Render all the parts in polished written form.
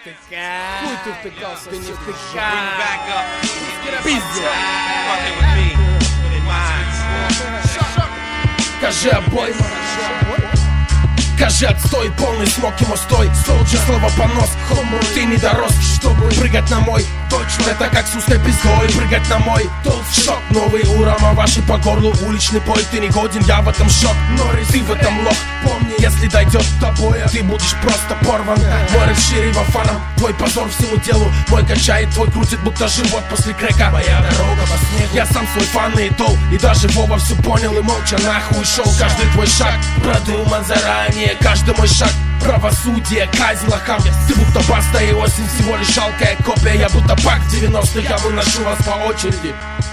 втыкай. Хуй ты втыкался, ты не втыкай. Пиздец. Кажи обойма. Кажи отстой, полный смог ему стой. Солджи, слово понос, ты не дорос, чтобы прыгать на мой. Точно, это как с узкой пиздой. Прыгать на мой шок. Новый урама ваши по горлу, уличный бой. Ты не годен, я в этом шок. Норрис, ты в этом лох. Помни, если дойдет до боя, ты будешь просто порван. Мой рэп шире вафаном, твой позор всему делу. Мой качает, твой крутит, будто живот после крека. Моя дорога по снегу. Я сам свой фан и идол. И даже Вова все понял и молча нахуй шел. Каждый твой шаг продуман заранее. Каждый мой шаг правосудие, казнь лохам. Ты будто Баста и осень, всего лишь жалкая копия. Я будто Пак в 90-х, я выношу вас по очереди.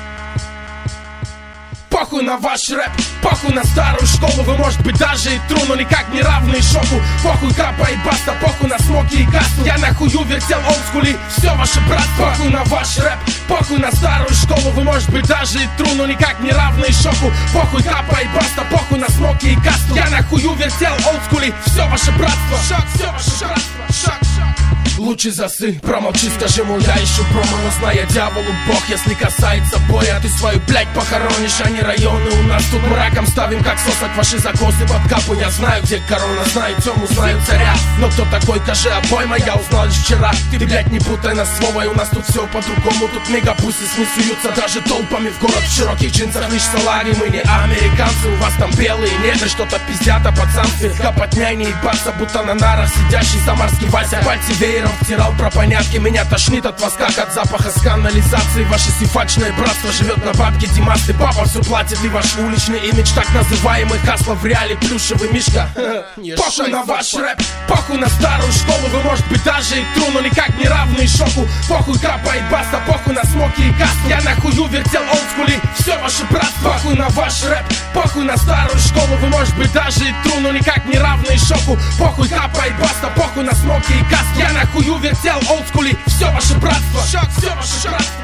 Похуй на ваш рэп, похуй на старую школу. Вы, может быть, даже и тру, но никак не равные шоку. Похуй Капа и Баста, похуй на Смоки и Гасту. Я нахую вертел олдскули, все ваше братство. Похуй на ваш рэп, похуй на старую школу. Вы, может быть, даже и тру, но никак не равные шоку. Похуй Капа и Баста, похуй на Смоки и Гасту. Я нахую вертел олдскули, все ваше братство. Шок, все ваше братство, шок. Лучше засы, промолчи, скажи, мол, я ищу промо, но зная дьяволу бог. Если касается боя, ты свою блядь похоронишь, а не районы. У нас тут мраком ставим, как сосок, ваши закосы под капу. Я знаю, где корона, знаю тему, знаю царя. Но кто такой, кажи обойма, я узнал лишь вчера. Ты, блядь, не путай нас слово, и у нас тут все по-другому. Тут мегапуси смесуются даже толпами в город. В широких джинсах лишь салаги, мы не американцы. У вас там белые негры, что-то пиздят о пацанстве. Копотня и не ебаться, будто на нарах сидящий самарский Вася. Пальцы веером втирал про понятки. Меня тошнит от вас, как от запаха с канализации. Ваше сифачное братство живет на бабке Димасты. Папа все платит, и ваш уличный имидж так называемый хасло в реале плюшевый мишка. Похуй на ваш рэп, похуй на старую школу. Вы, может быть, даже и тру, но никак не равные шоку. Похуй Капа и Баста, похуй на Смоки и Гаст. Я нахую вертел олдскули, все ваше братство. Похуй на ваш рэп, похуй на старую школу. Вы, может быть, даже и тру, но никак не равные шоку. Похуй Капа и Баста, похуй на Смоки и Гаст. Я нахую вертел олдскули, все ваше братство. Шок, все ваше братство.